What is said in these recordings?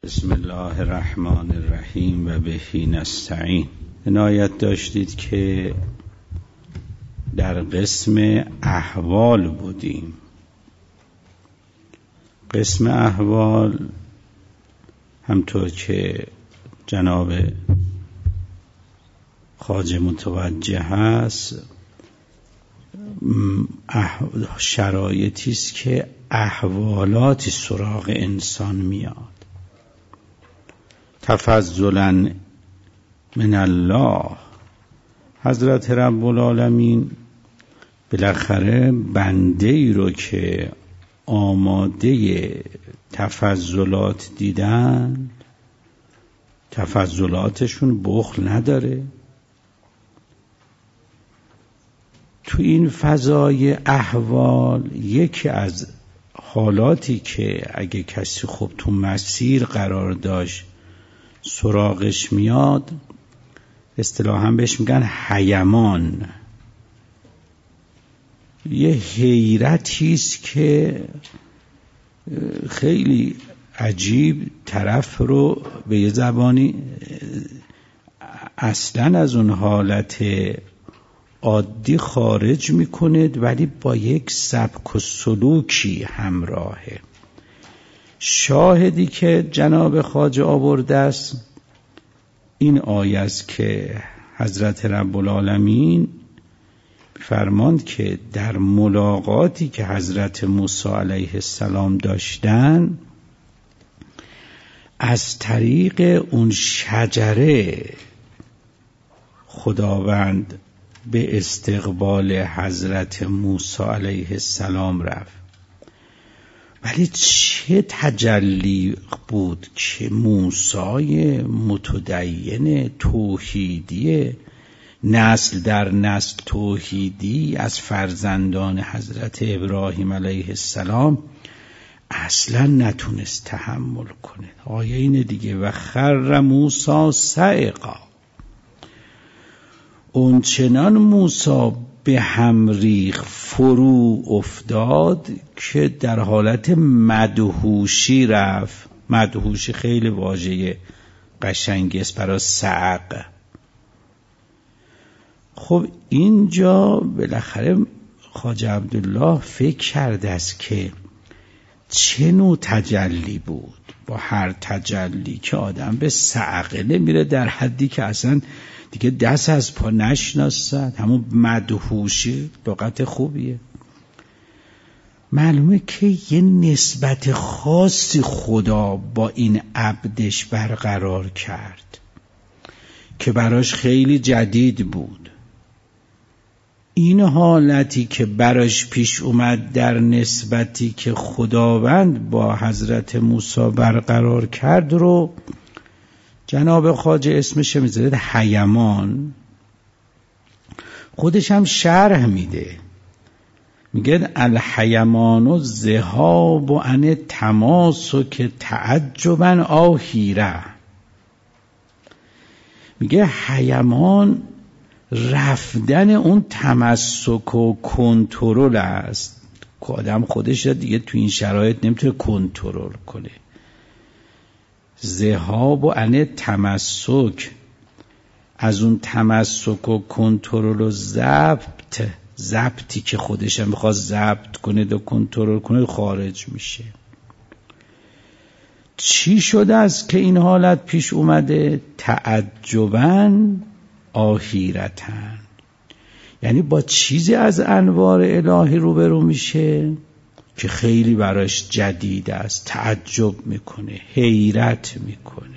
بسم الله الرحمن الرحیم و بهی نستعین. عنایت داشتید که در قسم احوال بودیم. قسم احوال همطور که جناب خواجه متوجه هست شرایطی است که احوالاتی سراغ انسان میاد. تفضلا من الله، حضرت رب العالمین بالاخره بنده ای رو که آماده تفضلات دیدن، تفضلاتشون بخل نداره. تو این فضای احوال یکی از حالاتی که اگه کسی خوب تو مسیر قرار داشت سراغش میاد، اصطلاحاً بهش میگن حیمان. یه حیرتی است که خیلی عجیب طرف رو به یه زبانی اصلاً از اون حالت عادی خارج میکنه، ولی با یک سبک و سلوکی همراهه. شاهدی که جناب خواجه آورده است این آیه است که حضرت رب العالمین فرماند که در ملاقاتی که حضرت موسی علیه السلام داشتن از طریق اون شجره خداوند به استقبال حضرت موسی علیه السلام رفت. ولی چه تجلی بود که موسی متدین توحیدی، نسل در نسل توحیدی از فرزندان حضرت ابراهیم علیه السلام اصلا نتونست تحمل کنه. آیه اینه دیگه، و خر موسی صعقا. اون چنان موسی به هم ریخت، فرو افتاد که در حالت مدهوشی رفت. مدهوشی خیلی واژه قشنگی است برای صعق. خب اینجا بالاخره خواجه عبدالله فکر کرده است که چه نوع تجلی بود. با هر تجلی که آدم به صعقه نمیره، در حدی که اصلا دیگه دست از پا نشناسد. همون مدهوشی لغت خوبیه. معلومه که یه نسبت خاصی خدا با این عبدش برقرار کرد که براش خیلی جدید بود. این حالتی که براش پیش اومد در نسبتی که خداوند با حضرت موسی برقرار کرد رو جناب خواجه اسمش میذاره حیمان. خودش هم شرح میده، میگه الحیمان ذهاب عن تماسک تعجبا او حیره. میگه حیمان رفتن اون تمسک و کنترل است که آدم خودش دیگه تو این شرایط نمیتونه کنترل کنه. ذهاب و عن تمسک، از اون تمسک و کنترل و ضبطی که خودش هم میخواد ضبط کنه و کنترل کنه خارج میشه. چی شده است که این حالت پیش اومده؟ تعجباً آخیرتن، یعنی با چیزی از انوار الهی روبرو میشه که خیلی براش جدید است، تعجب میکنه، حیرت میکنه.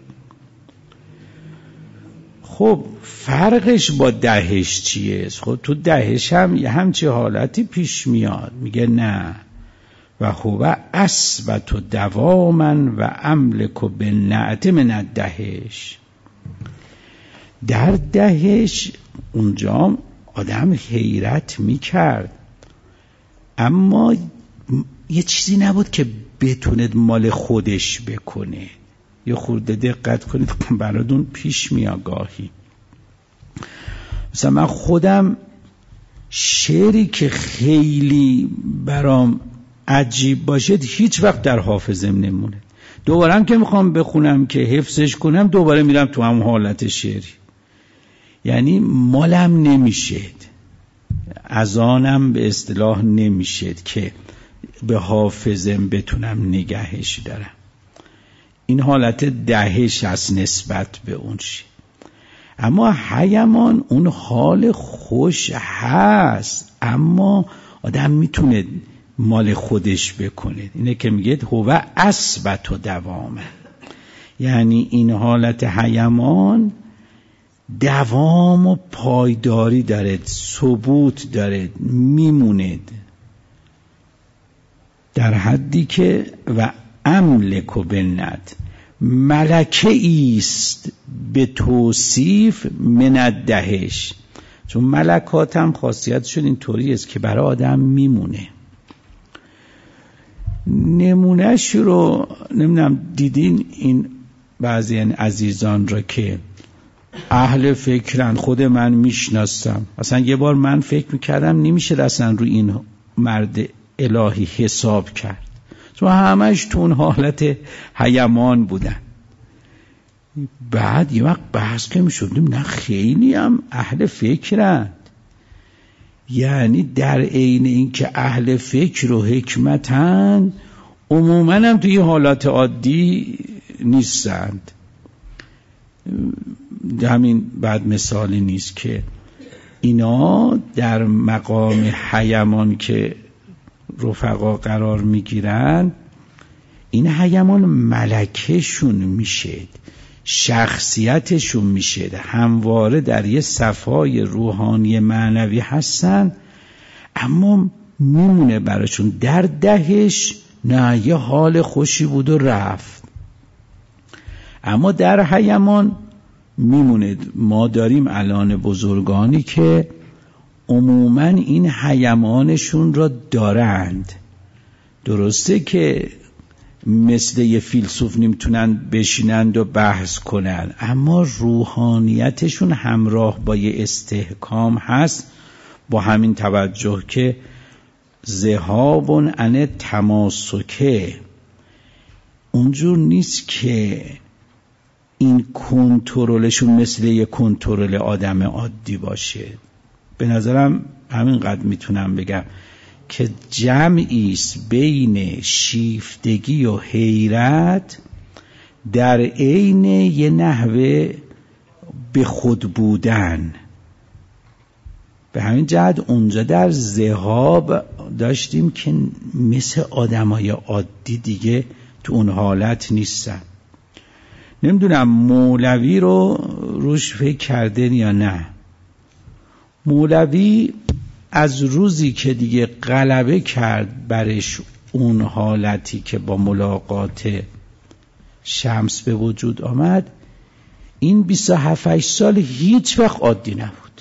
خب فرقش با دهش چیه؟ خب تو دهش هم یه همچه حالتی پیش میاد. میگه نه، و هو اثبت دواما و املک بالنعت من الدهش. در دهش اونجا آدم حیرت میکرد، اما یه چیزی نبود که بتونه مال خودش بکنه. یه خورده دقت کنید براتون پیش میاد گاهی. مثلا من خودم شعری که خیلی برام عجیب باشه هیچ وقت در حافظم نمونه. دوباره هم که میخوام بخونم که حفظش کنم دوباره میرم تو هم حالت شعری. یعنی مالم نمیشد، از آنم به اصطلاح نمیشد که به حافظم بتونم نگهش دارم. این حالت دهش از نسبت به اون شی. اما هیمان اون حال خوش هست، اما آدم میتونه مال خودش بکنه. اینه که میگه هو اثبت و دوامه، یعنی این حالت هیمان دوام و پایداری دارد، ثبوت دارد، میموند در حدی که و املک و بند ملکه ایست به توصیف من الدهش. چون ملکات هم خاصیتشون این طوری است که برای آدم میمونه. نمونهش رو نمیدونم دیدین این بعضی عزیزان را که اهل فکرن، خود من میشناسم، اصلا یه بار من فکر میکردم نمیشه اصلا رو این مرد الهی حساب کرد، چون همش تو اون حالت هیمان بودن. بعد یه وقت بحث که میشدیم نه خیلی هم اهل فکرند، یعنی در عین این که اهل فکر و حکمتن عموما هم توی حالات عادی نیستند. همین بعد مثالی نیست که اینا در مقام هیمان که رفقا قرار میگیرن، این هیمان ملکهشون میشه، شخصیتشون میشه، همواره در یه صفای روحانی معنوی هستن، اما میمونه براشون. در دهش نه، یه حال خوشی بود و رفت، اما در هیمان میمونه. ما داریم الان بزرگانی که عموما این هیمانشون را دارند. درسته که مثل یه فیلسوف نمیتونن بشینند و بحث کنن، اما روحانیتشون همراه با یه استحکام هست، با همین توجه که ذهاب عن تماسکه، اونجور نیست که این کنترلشون مثل یه کنترل آدم عادی باشه. به نظرم همینقدر میتونم بگم که جمعی است بین شیفتگی و حیرت در عین یه نحوه به خود بودن. به همین جهت اونجا در ذهاب داشتیم که مثل آدمای عادی دیگه تو اون حالت نیستن. نمیدونم مولوی رو روش فکر کردن یا نه. مولوی از روزی که دیگه غلبه کرد برش اون حالتی که با ملاقات شمس به وجود آمد، این 27 سال هیچ وقت عادی نبود،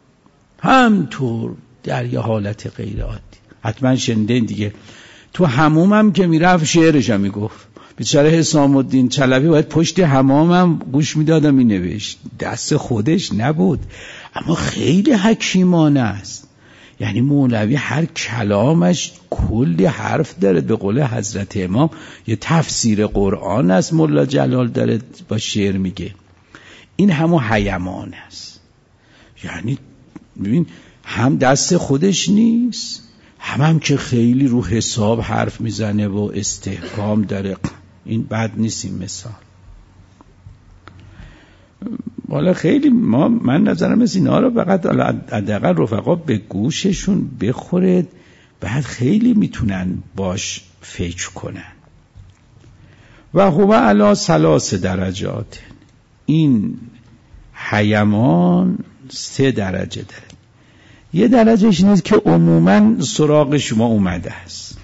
همطور در یه حالت غیر عادی. حتما شنیدین دیگه، تو حمومم که میرفت شعرش هم میگفت. بیچاره حسام الدین چلبی باید پشت حمامم گوش میدادم مینوشت، دست خودش نبود، اما خیلی حکیمانه است. یعنی مولوی هر کلامش کلی حرف داره. به قول حضرت امام یه تفسیر قرآن است مولا جلال داره با شعر میگه. این همون هیمان است. یعنی ببین هم دست خودش نیست، هم که خیلی رو حساب حرف میزنه و استحکام داره. این بد نیست این مثال. حالا خیلی من نظرم از اینا رو فقط حداقل رفقا به گوششون بخورد، بعد خیلی میتونن باش فکر کنن. و هو علی 3 درجات، این هیمان 3 درجه داره. یه درجهش نیست که عموما سراغ شما اومده است.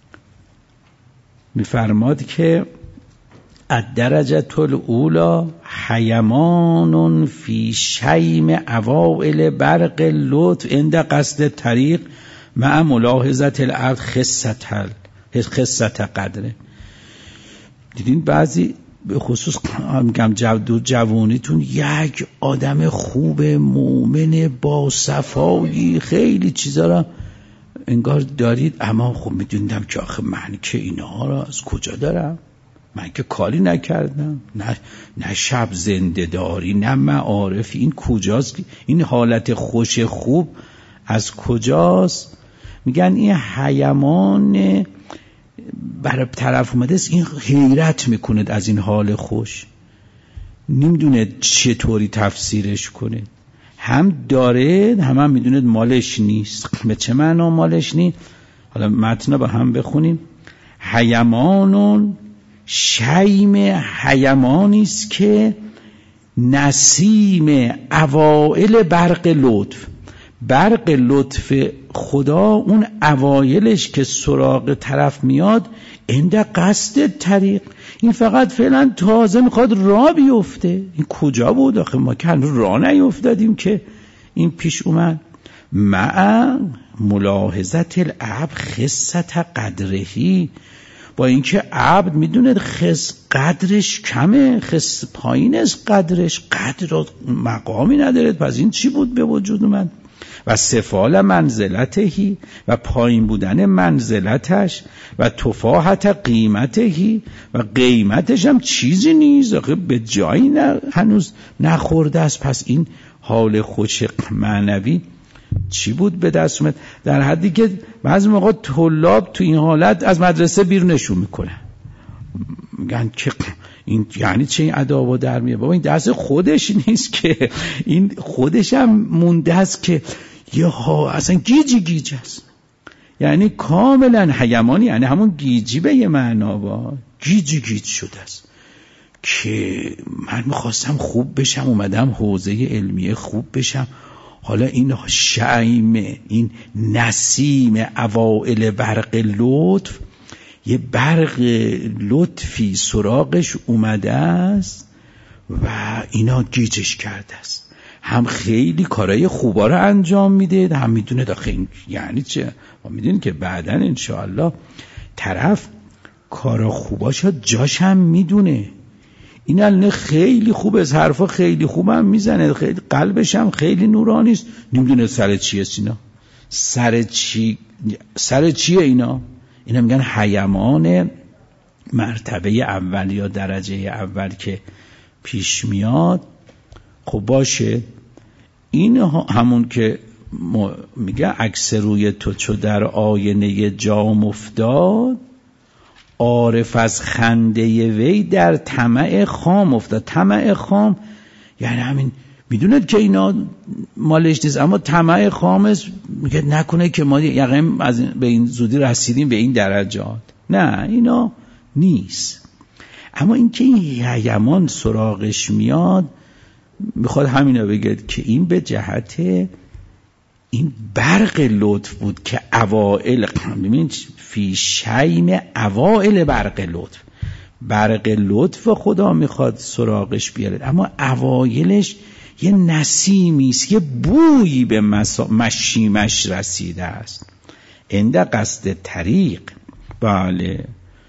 میفرماد که الدرجة الاولی هیمان فی شیم اوائل برق اللطف عند قصد طریق مع ملاحظت الارض خصت قدره. دیدین بعضی به خصوص میگم جوانیتون یک آدم خوب مومن با صفایی خیلی چیزا را انگار دارید، اما خب میدونیدم که آخه من که اینا را از کجا دارم؟ من که کاری نکردم، نه شب زنده داری، نه معارف. این کجاست؟ این حالت خوش خوب از کجاست؟ میگن این حیمان برای طرف اومده است، این حیرت میکنه از این حال خوش، نمیدونه چطوری تفسیرش کنه. هم داره هم میدونه مالش نیست. به چه معنا مالش نیست؟ حالا متن با هم بخونیم. حیمانون شیم حیمانی است که نسیم اوائل برق لطف. برق لطف خدا اون اوایلش که سراغ طرف میاد عند قصد طریق، این فقط فعلا تازه میخواد راه بیفته. این کجا بود آخه؟ ما که راه نیفتادیم که این پیش اومد. مع ملاحظت العبد خست قدرهی، با اینکه عبد میدونه قدرش کمه، خس پایین است قدرش، قدر مقامی نداره، پس این چی بود به وجود اومد؟ و سفال منزلتهی، و پایین بودن منزلتش، و تفاحت قیمتهی، و قیمتش هم چیزی نیست آخه، به جایی هنوز نخورده است. پس این حال خوش معنوی چی بود به دست اومد؟ در حدی که بعضی موقع طلاب تو این حالت از مدرسه بیرونشون میکنن، میگن که این یعنی چه این ادابو در میاره؟ بابا این درس خودش نیست که، این خودش هم مونده است که یه ها اصلا گیج است. یعنی کاملا حیمانی، یعنی همون گیجی به یه معنا با گیج شده است که من میخواستم خوب بشم، اومدم حوزه علمیه خوب بشم، حالا این شیم، این نسیم اوائل برق لطف، یه برق لطفی سراغش اومده است و اینا گیجش کرده است. هم خیلی کارهای خوبا رو انجام میده، هم میدونه داخل این یعنی چه. ما میدونیم که بعداً انشاءالله طرف کارا خوباشو جاش هم میدونه. این الان خیلی خوب از حرفا خیلی خوب هم میزنه، خیلی قلبش هم خیلی نورانی است، نمیدونه سر چیه اینا، سر چیه اینا میگن حیمان مرتبه اول یا درجه اول که پیش میاد. خب باشه، این همون که میگه عکس روی تو چو در آینه جام افتاد، عارف از خنده وی در طمع خام افتاد. طمع خام یعنی همین، میدوند که اینا مالش نیست، اما طمع خام است، میگه نکنه که ما یقین از به این زودی رسیدیم به این درجات. نه، اینا نیست. اما این که این حیمان سراغش میاد، میخواد همینو بگه که این به جهت این برق لطف بود که اوائل، ببینید فی شیم اوائل برق لطف خدا میخواد سراغش بیاره، اما اوایلش یه نسیمی است، یه بویی به مشیمش رسیده است. عند قصد طریق، بله،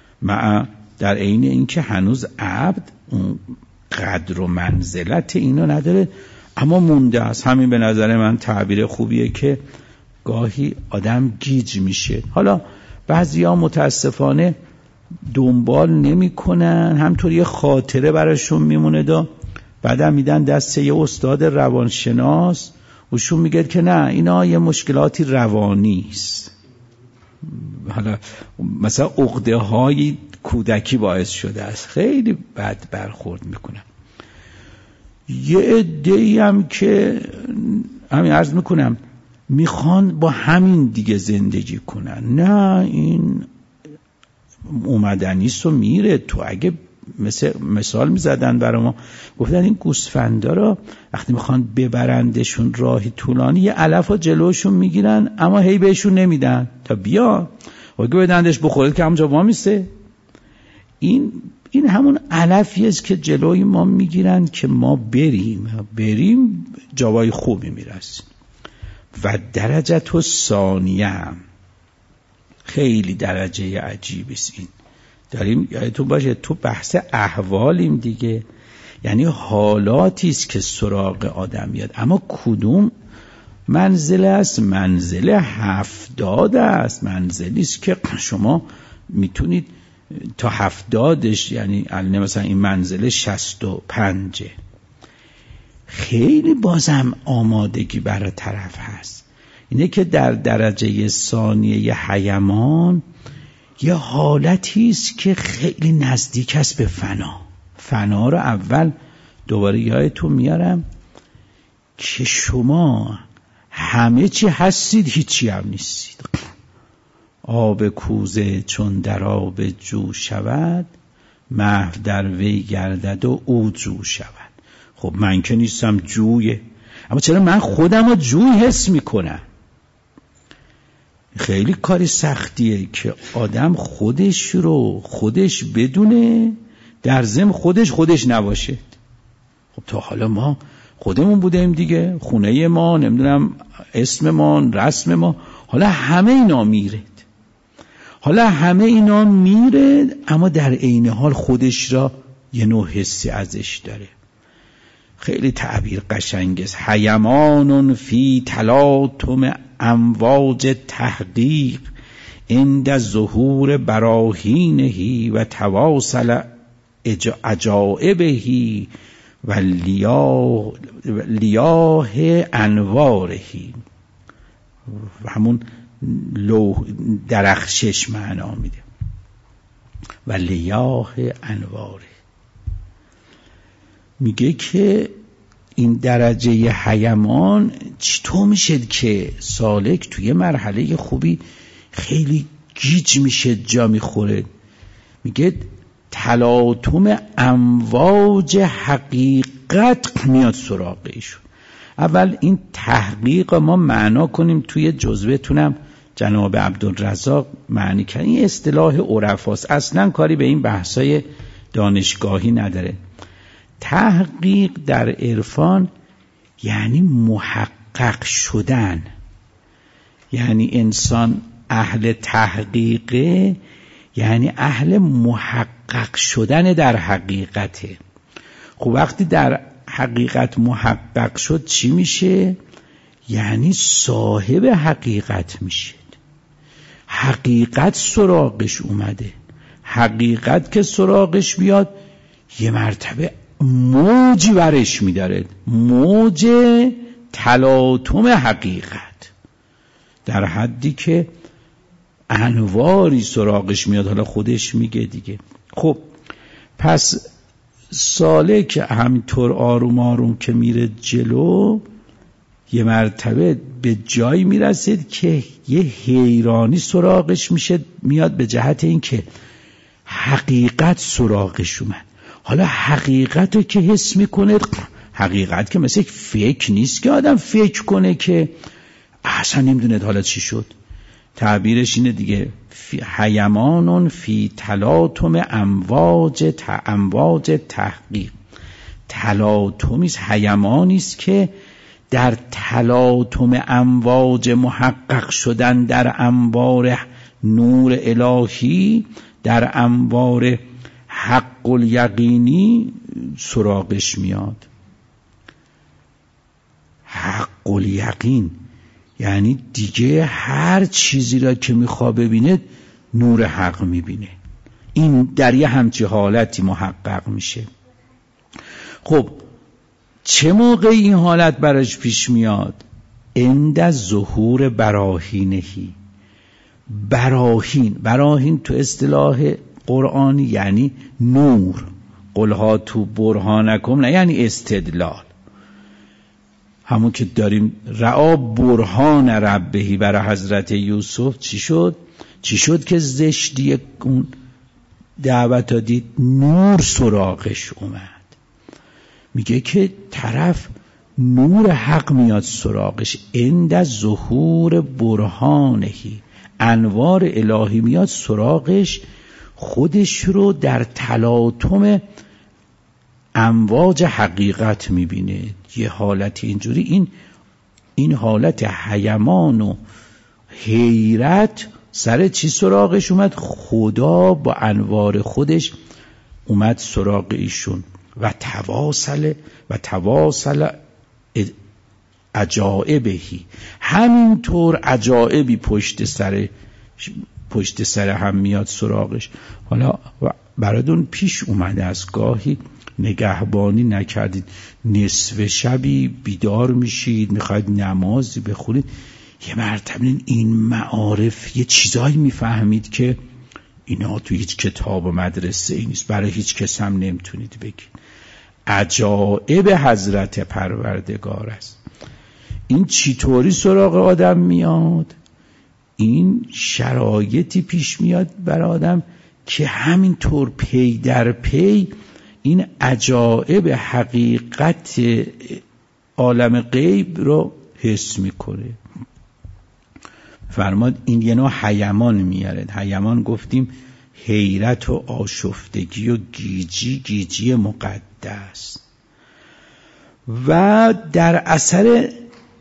در عین اینکه هنوز عبد اون قدر و منزلت اینو نداره، اما مونده است. همین به نظر من تعبیر خوبیه که گاهی آدم گیج میشه. حالا بعضیا متاسفانه دنبال نمی کنن، همطور یه خاطره براشون میمونه، بعدم میدن دست یه استاد روانشناس، اوشون میگه که نه اینا یه مشکلاتی روانی است. حالا مثلا عقده های کودکی باعث شده است، خیلی بد برخورد میکنن. یه عده‌ای هم که همین عرض میکنم میخوان با همین دیگه زندگی کنن. نه، این اومدنیست و میره تو. اگه مثال میزدن برای ما، گفتن این گوسفندا رو وقتی میخوان ببرندشون راهی طولانی، یه علف رو جلوشون میگیرن اما هی بهشون نمیدن تا بیا، اگه بدندش بخورد که همونجا وامیسته. این همون علفی است که جلوی ما میگیرن که ما بریم جوای خوبی میرسیم. و درجه و ثانیه خیلی درجه عجیبی است. این داریم یادتون باشه تو بحث احوالیم دیگه، یعنی حالاتی است که سراغ آدم میاد. اما کدوم منزله است؟ منزله 70 است. منزلی است که شما میتونید تا 70ش، یعنی مثلا این منزله 65، خیلی بازم آمادگی برای طرف هست. اینه که در درجه ثانیه حیمان یه حالتی است که خیلی نزدیک است به فنا رو اول دوباره یادتون میارم که شما همه چی هستید، هیچی هم نیستید. آب کوزه چون در آب جو شود، محو در وی گردد و او جو شود. خب من که نیستم جویه، اما چرا من خودم رو جوی حس میکنم؟ خیلی کاری سختیه که آدم خودش بدونه، در ضمن خودش نباشه. خب تا حالا ما خودمون بودیم دیگه، خونه ما، نمیدونم اسم ما، رسم ما، حالا همه اینا میره، اما در عین حال خودش را یه نوع حسی ازش داره. خیلی تعبیر قشنگ است. حیمان فی تلاطم امواج تحقیق عند ظهور براهینه و تواصل عجائبه و لیاه انواره. همون درخشش معنا میده و لیاه انواره. میگه که این درجه حیمان چطور میشه که سالک توی مرحله خوبی خیلی گیج میشه، جا میخوره. میگه تلاطم امواج حقیقت میاد سراغ ایشون. اول این تحقیق ما معنا کنیم، توی جزوه‌تونم جناب عبدالرزاق معنی کرد. این اصطلاح عرفاست، اصلا کاری به این بحثای دانشگاهی نداره. تحقیق در عرفان یعنی محقق شدن، یعنی انسان اهل تحقیقه، یعنی اهل محقق شدن در حقیقته. خب وقتی در حقیقت محقق شد چی میشه؟ یعنی صاحب حقیقت میشه. حقیقت سراغش اومده. حقیقت که سراغش بیاد یه مرتبه موجی برش میداره، موج تلاطم حقیقت، در حدی که انواری سراغش میاد. حالا خودش میگه دیگه. خب پس سالک همینطور آروم آروم که میره جلو، یه مرتبه به جایی میرسید که یه حیرانی سراغش میاد به جهت این که حقیقت سراغش اومد. حالا حقیقت رو که حس میکنه، حقیقت که مثل یک فکر نیست که آدم فکر کنه که اصلا نمیدونه حالا چی شد. تعبیرش اینه دیگه، حیمان فی تلاطم امواج تحقیق. تلاطمیست، حیمانیست که در تلاطم امواج محقق شدن در انوار نور الهی، در انوار حق الیقینی سراغش میاد. حق الیقین یعنی دیگه هر چیزی را که میخواد ببینه نور حق میبینه. این در یه همچی حالتی محقق میشه. خب چه موقع این حالت براش پیش میاد؟ عند ظهور براهینهی. براهین تو اصطلاح قرآنی یعنی نور. قل هاتوا برهانکم، نه یعنی استدلال. همون که داریم رعا برهان ربهی برای حضرت یوسف چی شد که زشتی اون دعوت دید، نور سراغش اومد. میگه که طرف نور حق میاد سراغش، عند ظهور برهانهی، انوار الهی میاد سراغش، خودش رو در تلاطم امواج حقیقت میبینه. یه حالت اینجوری، این حالت حیمان و حیرت سر چی سراغش اومد؟ خدا با انوار خودش اومد سراغ ایشون و تواصل عجائبهی. همینطور عجائبی پشت سر پشت سر هم میاد سراغش. حالا براتون پیش اومده از گاهی نگهبانی نکردید، نصف شبی بیدار میشید میخواید نمازی بخونید، یه مرتبه این معارف یه چیزایی میفهمید که اینا تو هیچ کتاب و مدرسه ای نیست، برای هیچ کس هم نمیتونید بگید. عجایب حضرت پروردگار است. این چطوری سراغ آدم میاد؟ این شرایطی پیش میاد بر آدم که همینطور پی در پی این عجایب حقیقت عالم غیب رو حس میکنه. فرماد این یه نوع حیمان میاره. حیمان گفتیم حیرت و آشفتگی و گیجی مقدس، و در اثر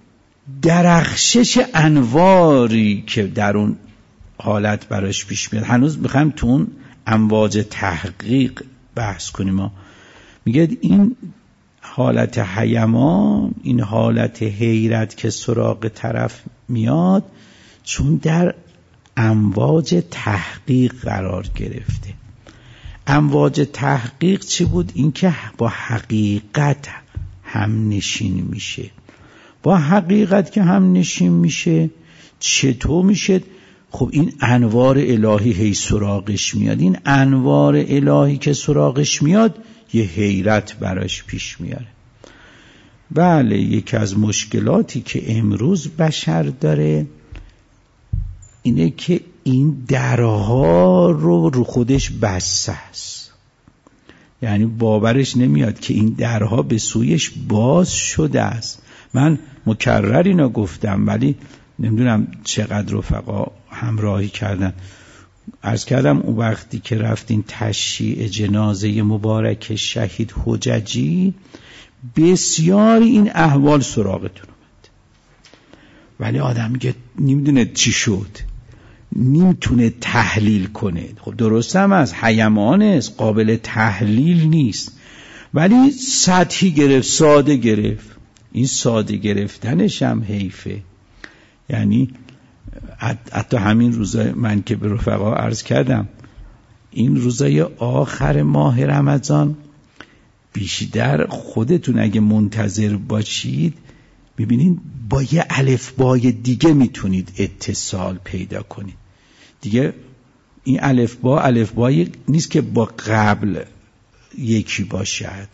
درخشش انواری که در اون حالت براش پیش میاد. هنوز میخوایم تو اون امواج تحقیق بحث کنیم. ما میگه این حالت حیمان، این حالت حیرت که سراغ طرف میاد، چون در امواج تحقیق قرار گرفته. امواج تحقیق چی بود؟ این که با حقیقت هم نشین میشه. با حقیقت که هم نشین میشه چطور میشه؟ خب این انوار الهی هی سراغش میاد. این انوار الهی که سراغش میاد یه حیرت براش پیش میاره. بله، یکی از مشکلاتی که امروز بشر داره اینه که این درها رو خودش بسته است. یعنی باورش نمیاد که این درها به سویش باز شده است. من مکرر اینا گفتم، ولی نمیدونم چقدر رفقا همراهی کردن. عرض کردم اون وقتی که رفتین تشییع جنازه مبارک شهید حججی، بسیاری این احوال سراغتون اومد، ولی آدم میگه نمیدونه چی شد، نمیتونه تحلیل کنه. خب درست هم از حیمان است، قابل تحلیل نیست، ولی سطحی گرفت، ساده گرفت. این ساده گرفتنش هم حیفه. یعنی حتی همین روزای من که به رفقا عرض کردم، این روزای آخر ماه رمضان بیشتر خودتون اگه منتظر باشید ببینید با یه الفبای دیگه میتونید اتصال پیدا کنید. دیگه این الفبای نیست که با قبل یکی باشد.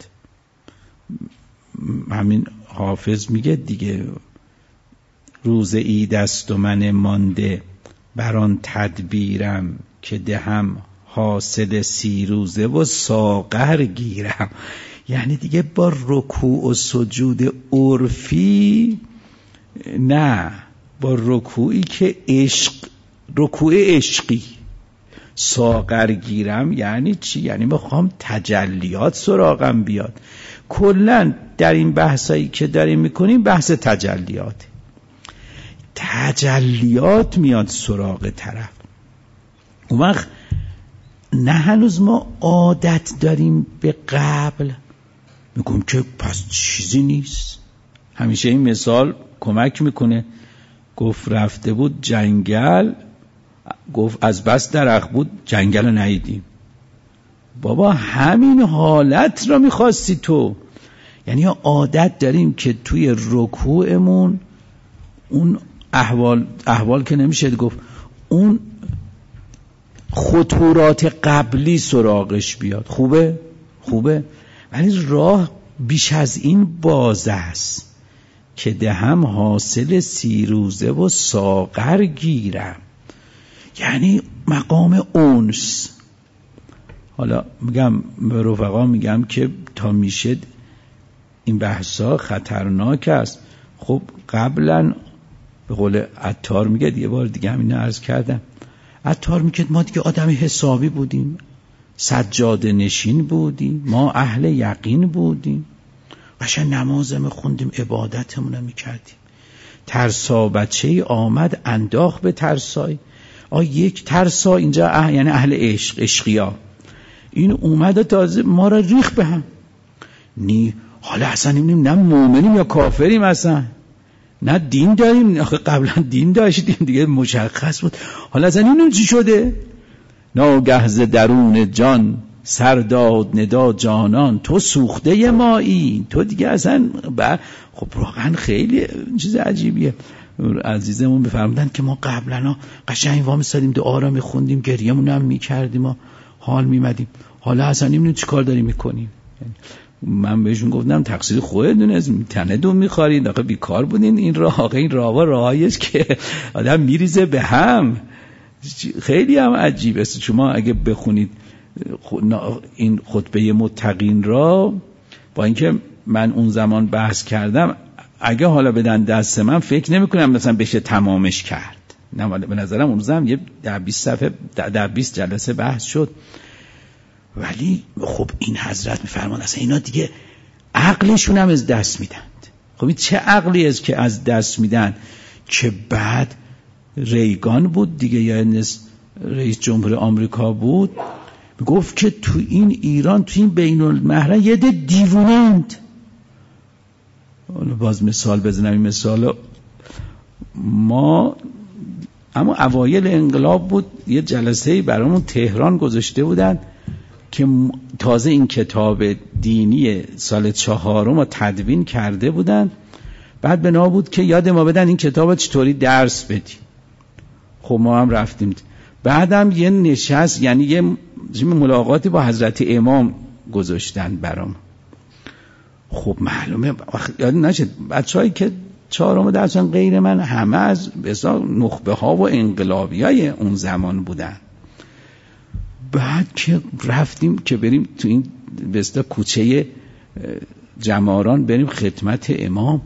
همین حافظ میگه دیگه، روز عید است و من مانده بران تدبیرم، که دهم حاصل 30 روزه و ساغر گیرم. یعنی دیگه با رکوع و سجود عرفی نه، با رکوعی که رکوع عشقی. ساغر گیرم یعنی چی؟ یعنی میخوام تجلیات سراغم بیاد. کلن در این بحثایی که داریم میکنیم بحث تجلیات میاد سراغ طرف. اون وقت نه هنوز ما عادت داریم به قبل، میگم که پس چیزی نیست. همیشه این مثال کمک میکنه. گفت رفته بود جنگل، گفت از بس درخت بود جنگل رو ندیدیم. بابا همین حالت را میخواستی تو. یعنی عادت داریم که توی رکوعمون اون احوال که نمیشه گفت، اون خطورات قبلی سراغش بیاد. خوبه، ولی راه بیش از این باز است، که دهم حاصل 30 روزه و ساغر گیرم. یعنی مقام انس. حالا میگم به رفقا میگم که تا میشه این بحثا خطرناک است. خب قبلا به قول عطار میگه، یه بار دیگه همین عرض کردم، عطار میگه ما دیگه آدم حسابی بودیم، سجاده نشین بودیم، ما اهل یقین بودیم، قشنگ نمازمون خوندیم، عبادتمون میکردیم. ترسا بچه‌ای آمد انداخت به ترسای. یک ترسا اینجا یعنی اهل عشق، عشقیا. این اومد تازه ما را ریخ به هم. حالا اصلا نمیدونیم نه مؤمنیم یا کافریم اصلا. نه دین داریم، آخه قبلا دین داشتیم دیگه مشخص بود. حالا اصلا اینو چی شده؟ ناگه ز درون جان سر داد ندا جانان، تو سوخته مایی، تو دیگه اصلا خب واقعا خیلی چیز عجیبیه. عزیزمون بفرمودن که ما قبلا قشنگ وام سادیم، دعا را میخوندیم، گریه‌مون هم میکردیم و حال میمدیم، حالا اصلا نمیدونیم چی کار داریم میکنیم. من بهشون گفتم تقصیر خودتون، از تنتون میخورید، آخه بیکار بودین. این راهایش که آدم میریزه به هم. خیلی هم عجیب است. شما اگه بخونید این خطبه متقین را، با اینکه من اون زمان بحث کردم، اگه حالا بدن دست من فکر نمی کنم مثلا بشه تمامش کرد. نه، به نظرم اون روزم یه 20 صفحه 20 جلسه بحث شد. ولی خب این حضرت میفرمان اصلا اینا دیگه عقلشون هم از دست میدند. خب این چه عقلی است که از دست میدن؟ که بعد ریگان بود دیگه، یعنی رئیس جمهور آمریکا بود، گفت که تو این ایران، تو این بین المحرم یه ده دیوونند. باز مثال بزنم، این مثال ما اما اوایل انقلاب بود، یه جلسه‌ای برامون تهران گذاشته بودن که تازه این کتاب دینی سال 4 رو تدوین کرده بودن. بعد بنا بود که یاد ما بدن این کتاب چطوری درس بدیم. خب ما هم رفتیم. بعدم یه نشست، یعنی یه ملاقاتی با حضرت امام گذاشتن برام. خب معلومه یاد نشد بچه‌هایی که 4 درسن غیر من همه از نخبه ها و انقلابی های اون زمان بودن. بعد که رفتیم که بریم تو این بسته کوچه جماران بریم خدمت امام،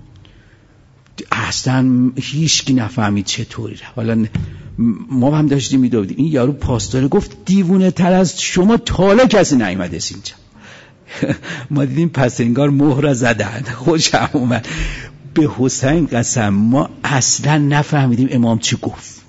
اصلا هیچکی نفهمید چطوری. حالا ما هم داشتیم میدویدیم، این یارو پاسدار گفت دیوونه تر از شما تالا کسی نیومده است اینجا. ما دیدیم پس انگار مهر زدن. خوشم اومد. به حسین قسم ما اصلا نفهمیدیم امام چی گفت.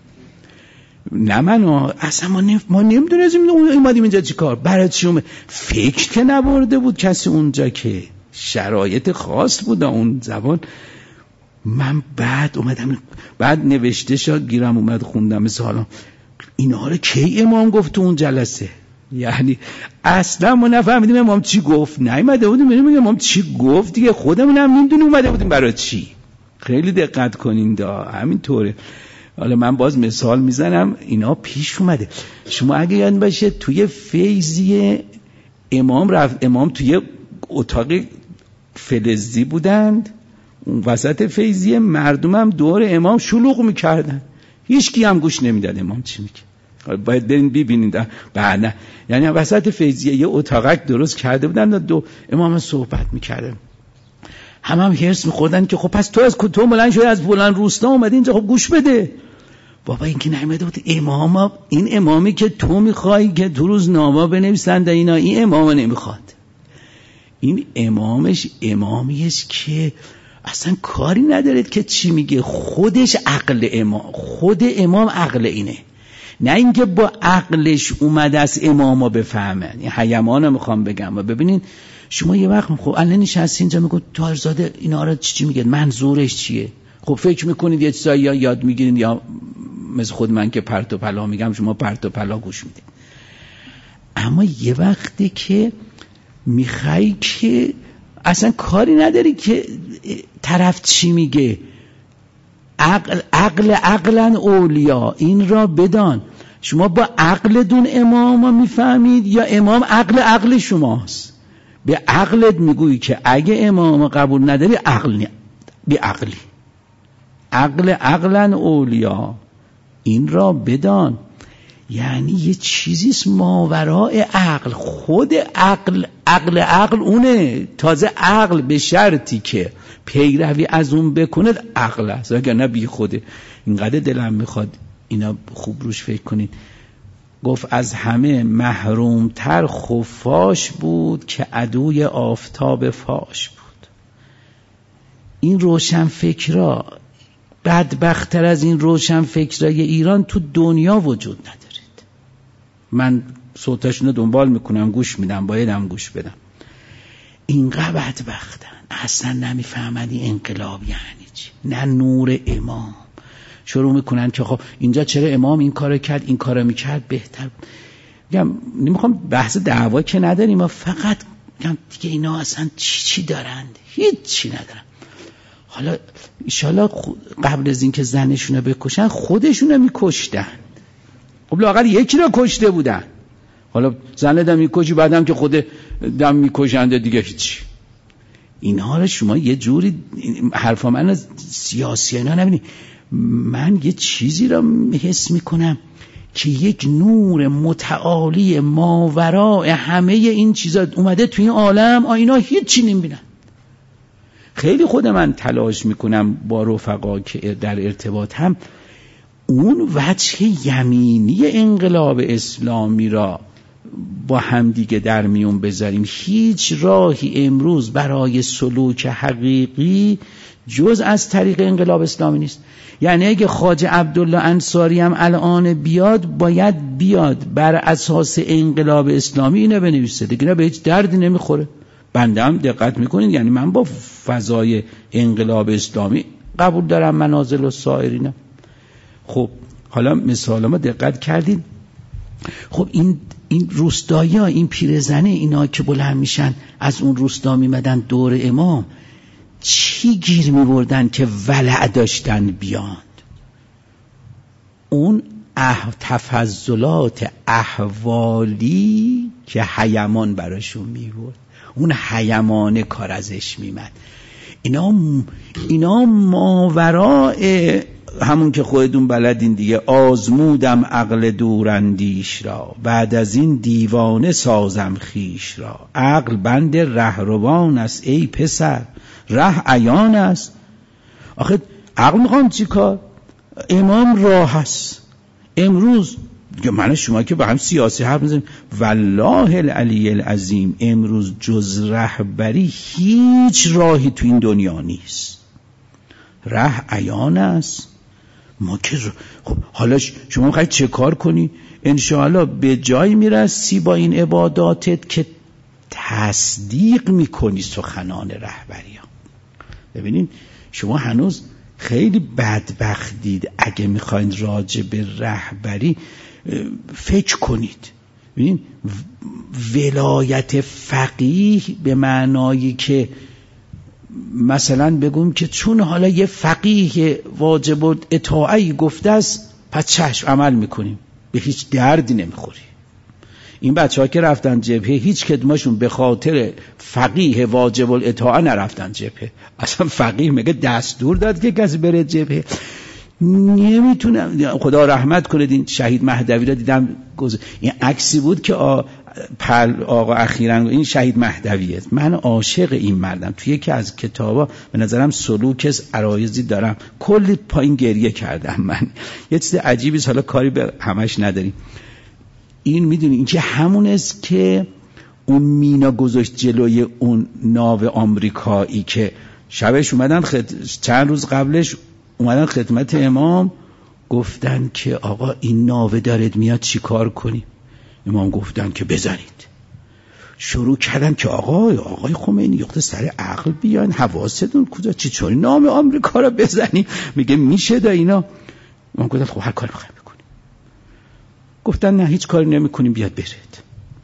نه من اصلا ما نمیدونستیم اومدیم اینجا چی کار، برای چی اومد. فکر که نبرده بود کسی اونجا، که شرایط خاص بود اون زبان. من بعد اومدم، بعد نوشته شد گیرم اومد خوندم سالم اینا رو کی امام گفت تو اون جلسه. یعنی اصلا ما نفهمیدیم امام چی گفت. نیومده بودیم ببینیم امام چی گفت دیگه، خودمون هم نمیدونیم اومده بودیم برای چی. خیلی دقت کنین دا همینطوره. حالا من باز مثال میزنم، اینا پیش اومده. شما اگه یاد باشه توی فیضی امام رفت، امام توی اتاق فلزی بودند، اون وسط فیضی مردم هم دور امام شلوغ میکردن، هیچ کی هم گوش نمیداد امام چی میگه. باید برین ببینید. بعد یعنی وسط فیضیه یه اتاقک درست کرده بودن، دو امام صحبت میکردن، هم هرس میخوردن که خب پس تو از کتو بلند شده از بلند روستا اومدی اینجا، خب گوش بده. بابا این که نمیده بود امام، این امامی که تو میخوای که تو روزنامه بنویسند اینا، این امام نمیخواد. این امامش امامیست که اصلا کاری ندارد که چی میگه، خودش عقل امام، خود امام عقل اینه، نه اینکه با عقلش اومده از اماما بفهمن. این حیمانو میخوام بگم. و ببینین شما یه وقت خب الان نشستی اینجا میگه تاجزاده اینا رو چی میگه، منظورش چیه؟ خب فکر میکنید یه چیزایی یا یاد میگیرین یا مثل خود من که پرت و پلا میگم شما پرت و پلا گوش میدید. اما یه وقتی که میخوای که اصلا کاری نداری که طرف چی میگه، عقلن اولیا، این را بدان. شما با عقل دون امام میفهمید یا امام عقل شماست؟ به عقلت میگویی که اگه امام قبول نداری عقل بی عقلی، عقلن اولیا، این را بدان. یعنی یه چیزیست ماورای عقل. خود عقل اونه. تازه عقل به شرطی که پیروی از اون بکنه عقل است، اگر نه بی خوده. اینقدر دلم میخواد اینا خوب روش فکر کنید. گفت از همه محرومتر خفاش بود که عدوی آفتاب فاش بود. این روشن فکرها، بدبخت‌تر از این روشن فکرای ایران تو دنیا وجود ندارید. من صوتشون رو دنبال میکنم، گوش میدم، بایدم گوش بدم. اینقدر بدبختن اصلا نمیفهمن این انقلاب یعنی چی، نه نور امام. شروع میکنن که خب اینجا چرا امام این کارو کرد، این کارو میکرد بهتر. میگم نمیخوام بحث دعوا که نداریم، ما فقط میگم دیگه اینا اصلا چی دارند، هیچی ندارن. حالا انشالله قبل از اینکه زنشونو بکشن خودشونو میکشتن. خب لااقل یکی رو کشته بودن، حالا زن دم میکشی بعدم که خود دم میکشنده دیگه هیچی. اینها رو شما یه جوری حرفا من از سیاسی اینا نبینی. من یه چیزی رو حس میکنم که یک نور متعالی ماوراء همه این چیزا اومده توی این عالم، اینا هیچی نمیبینن. خیلی خود من تلاش میکنم با رفقا که در ارتباط هم اون وجه یمینی انقلاب اسلامی را با هم دیگه در میون بذاریم. هیچ راهی امروز برای سلوک حقیقی جز از طریق انقلاب اسلامی نیست. یعنی اگه خواجه عبدالله انصاری هم الان بیاد، باید بیاد بر اساس انقلاب اسلامی اینو بنویسه، دیگه به هیچ دردی نمیخوره. بنده هم دقت میکنید، یعنی من با فضای انقلاب اسلامی قبول دارم منازل و سائرینه. خب حالا مثال ما دقت کردین. خب این روستایی ها، این پیرزنه، اینا که بلند میشن از اون روستا میمدن دور امام، چی گیر میبردن که ولع داشتن بیاند؟ اون تفضلات احوالی که حیمان براشون میبرد، اون حیمانه کار ازش میمد. اینا ماوراء همون که خودتون بلدین دیگه، آزمودم عقل دوراندیش را، بعد از این دیوانه سازم خیش را. عقل بند رهروان است ای پسر، ره عیان است. آخه عقل میخوام چی کار؟ امام راه هست. امروز من شما که با هم سیاسی حرف میزنیم، والله العلی العظیم امروز جز رهبری هیچ راهی تو این دنیا نیست. ره عیان است. ما که خب حالا شما میخواید چه کار کنی؟ انشاءالله به جایی میرسی با این عباداتت که تصدیق میکنی سخنان رهبری ها. ببینین شما هنوز خیلی بدبختید اگه میخواین راجع به رهبری فکر کنید. ببینین ولایت فقیه به معنایی که مثلا بگم که چون حالا یه فقیه واجب اطاعه‌ای گفته است پس چشم عمل میکنیم، به هیچ دردی نمیخوری. این بچه‌ها که رفتن جبهه هیچ کدومشون به خاطر فقیه واجب الاطاعه نرفتن جبهه. اصلا فقیه میگه دستور داد که کسی بره جبهه. نمیتونم، خدا رحمت کنه این شهید مهدوی را دیدم، این عکسی بود که آقا اخیراً، این شهید مهدویه. من عاشق این مردم، توی یکی از کتابا به نظرم سلوک عرایضی دارم، کلی پایین گریه کردم من. یه چیز عجیبی حالا کاری به همش نداریم. این میدونی این که همون است که اون مینا گذاشت جلوی اون ناو آمریکایی که شبش اومدن چند روز قبلش اومدن خدمت امام، گفتن که آقا این ناوه دارد میاد چی کار کنی؟ امام گفتن که بزنید. شروع کردن که آقای خمینی یخته سر عقل بیان، حواستون کجا، چی چون نام آمریکا رو بزنی؟ میگه میشه دا اینا. امام گفتن خب هر کاری بخوایم بکنیم. گفتن نه هیچ کاری نمی کنیم، بیاد برید.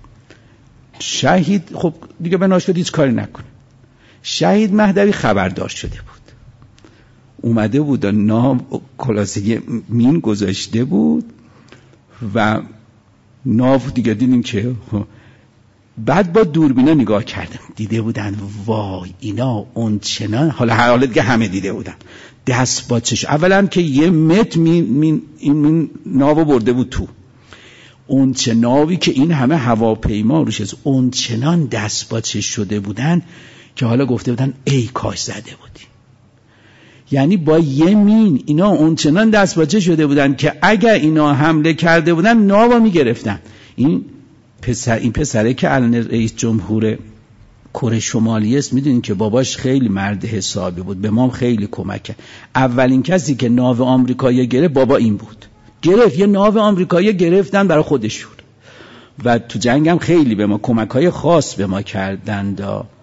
شهید خب دیگه بناش شد هیچ کاری نکنه. شهید مهدوی خبردار شده بود، اومده بود و نام کلاسه مین گذاشته بود و ناو دیگه دیدیم که بعد با دوربینا نگاه کردم، دیده بودن وای اینا اون چنان، حالا دیگه همه دیده بودن دست با چش، اولا که 1 متر این ناو برده بود تو، اون چه ناوی که این همه هواپیما روش است، اون چنان دست با چش شده بودن که حالا گفته بودن ای کاش زده بودی. یعنی با 1 مین اینا اون چنان دست با چش شده بودن که اگر اینا حمله کرده بودن ناو میگرفتن. این پسره که الان رئیس جمهور کره شمالی است، میدونین که باباش خیلی مرد حسابی بود، به ما خیلی کمک کرد. اولین کسی که ناو آمریکایی گرفت بابا این بود، یه ناو آمریکایی گرفتن برای خودشون و تو جنگ هم خیلی به ما کمک‌های خاص به ما کردند.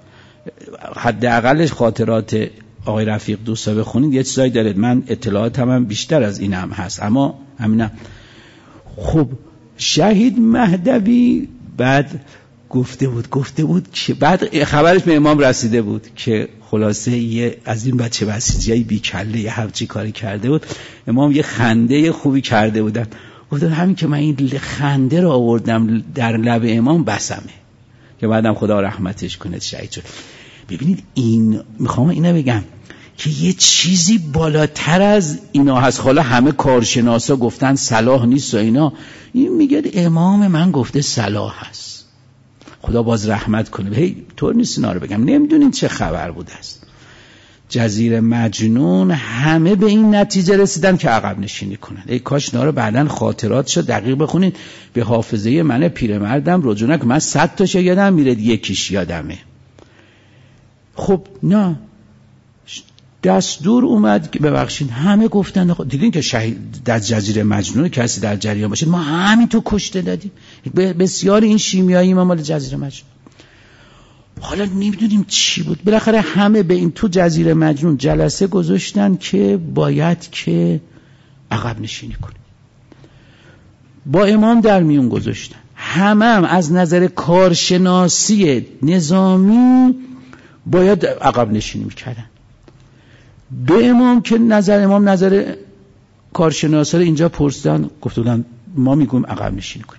حداقلش خاطرات آقای رفیق دوستا بخونید یه چیزایی داره. من اطلاعاتم هم بیشتر از این هم هست، اما همینم. خب شهید مهدوی بعد گفته بود که بعد خبرش به امام رسیده بود که خلاصه یه از این بچه بسیجی بی کله یه همچی کاری کرده بود. امام یه خنده خوبی کرده بودن، گفتن همین که من این خنده رو آوردم در لب امام بسمه، که بعدم خدا رحمتش کنه شهید شد. ببینید این میخوام اینو بگم که یه چیزی بالاتر از اینا هست. حالا همه کارشناسا گفتن صلاح نیست و اینا، این میگه امام من گفته صلاح هست، خدا باز رحمت کنه. هی طور نیست اینا رو بگم، نمیدونین چه خبر بوده است. جزیره مجنون همه به این نتیجه رسیدن که عقب نشینی کنن. ای کاش اینا رو بعدن خاطراتشو دقیق بخونین. به حافظه من پیرمردم رجوع نکنم، من 100 تاشو یادم میره، یکیش یادمه. خب نه، دستور اومد که ببخشید همه گفتن دیدین که شهید در جزیره مجنون کسی در جریان باشه ما همین تو کشته دادیم. بسیار این شیمیایی ما مال جزیره مجنون. حالا نمیدونیم چی بود، بالاخره همه به این تو جزیره مجنون جلسه گذاشتن که باید که عقب نشینی کنیم. با امام در میون گذاشتن. همه هم از نظر کارشناسی نظامی باید عقب نشینی میکردن. به امام که نظر کارشناسا رو اینجا پرسیدن، گفتن ما میگیم عقب نشینی کنیم.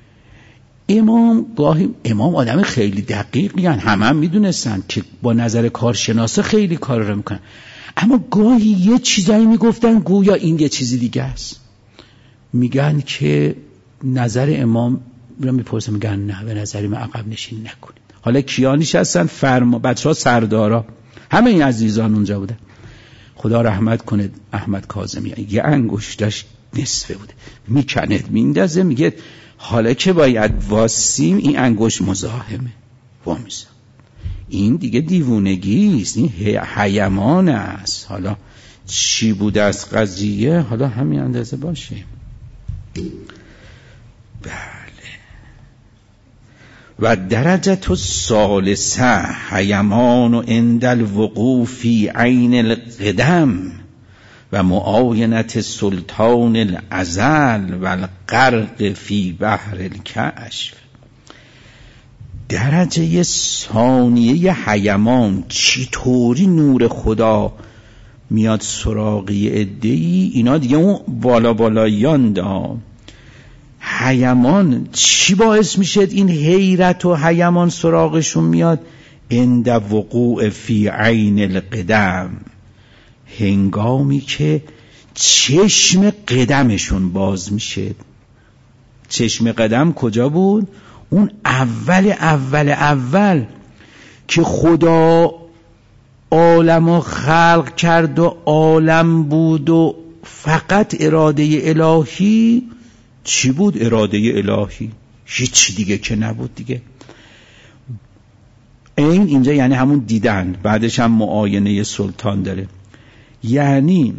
امام آدم خیلی دقیقی هن. همه میدونستن که با نظر کارشناسا خیلی کار رو میکنن، اما گاهی یه چیزایی میگفتن گویا این یه چیزی دیگه است. میگن که نظر امام رو میپرسن، میگن نه به نظری من عقب نشینی نکنید. حالا کیانیش هستن؟ بچه‌ها سردارا، همه این عزیزان اونجا بودن. خدا رحمت کنه احمد کاظمی، یه انگشتش نصفه بوده، میکنه میندازه، میگه حالا که باید واسیم این انگشت مزاحمه وامیزه. این دیگه دیوونگی است، این حیمان است. حالا چی بوده از قضیه، حالا همین اندازه باشه. بله. و درجة الثالثه حیمان عند الوقوف عین القدم و معاینة سلطان الازل و الغرق فی بحر الکشف. درجه ثانیه حیمان، چطوری نور خدا میاد سراغی عده‌ای، اینا دیگه اون بالا بالایان دا. حیمان چی باعث میشه این حیرت و حیمان سراغشون میاد؟ عند وقوع فی عین القدم، هنگامی که چشم قدمشون باز میشه. چشم قدم کجا بود؟ اون اول که خدا عالمو خلق کرد و عالم بود و فقط اراده الهی. چی بود اراده الهی؟ هیچ دیگه که نبود دیگه. اینجا یعنی همون دیدن، بعدش هم معاینه سلطان داره. یعنی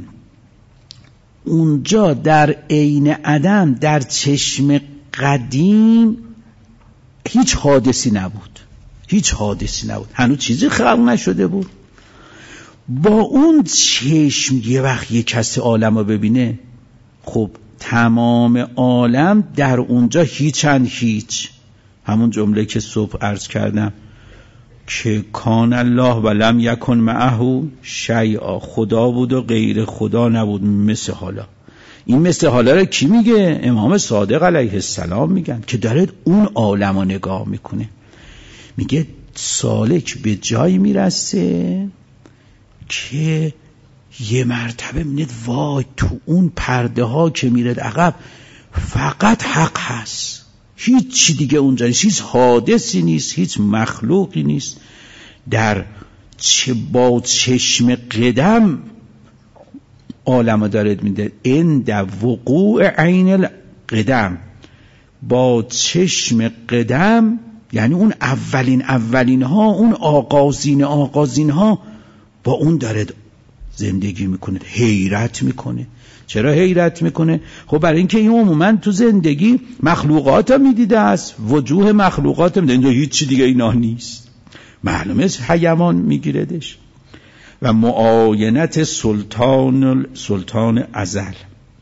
اونجا در عین عدم، در چشم قدیم هیچ حادثی نبود، هنوز چیزی خلق نشده بود. با اون چشم یه وقت یه کسی عالم رو ببینه، خب تمام عالم در اونجا هیچ. همون جمله که صبح عرض کردم که کان الله و لم یکن معه شیئا، خدا بود و غیر خدا نبود. مثل حالا، این مثل حالا رو کی میگه؟ امام صادق علیه السلام میگن که داره اون عالم رو نگاه میکنه. میگه سالک به جایی میرسه که یه مرتبه میاد وای تو اون پرده ها که میره عقب فقط حق هست، هیچ چی دیگه اونجا نیست، هیچ حادثی نیست، هیچ مخلوقی نیست. در با چشم قدم عالم داره میده. عند وقوع عین القدم، با چشم قدم یعنی اون اولین ها، اون آغازین ها، با اون داره زندگی میکنه، حیرت میکنه. چرا حیرت میکنه؟ خب برای اینکه این عموما تو زندگی مخلوقات میدیده است، وجوه مخلوقات میدیده، اینجا هیچ دیگه اینا نیست. معلومه هیمان میگیردش. و معاینت سلطان ازل.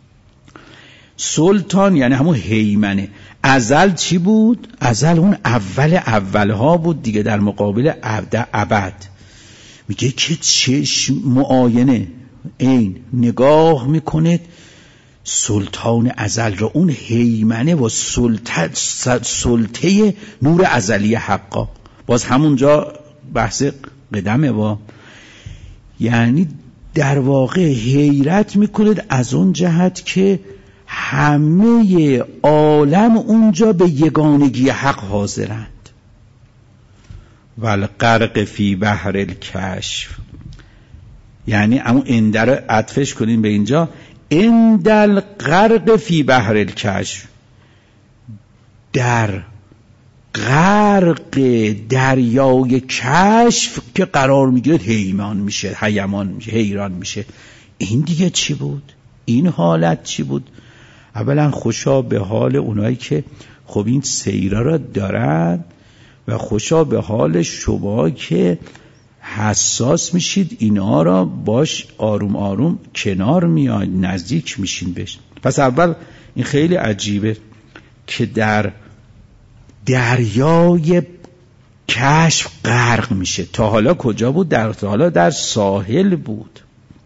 سلطان یعنی همون هیمنه. ازل چی بود؟ ازل اون اولها بود دیگه، در مقابل ابد. میگه که چشم معاینه این نگاه میکنه سلطان ازل را، اون هیمنه و سلطه نور ازلی حقا. باز همونجا بحث قدمه با، یعنی در واقع حیرت میکنید از اون جهت که همه عالم اونجا به یگانگی حق حاضرند. والغرق فی بحر الکشف، یعنی اما اندر عطفش کنیم به اینجا، اندل غرق فی بحر الکشف، در غرق دریای کشف که قرار میگیره هیمان میشه، هیمان میشه، حیران میشه. این دیگه چی بود؟ این حالت چی بود؟ اولا خوشا به حال اونایی که خب این سیرا را دارن و خوشا به حال شما که حساس میشید اینا را باش آروم آروم کنار میاد، نزدیک میشین بهش. پس اول این خیلی عجیبه که در دریای کشف غرق میشه. تا حالا کجا بود؟ تا حالا در ساحل بود.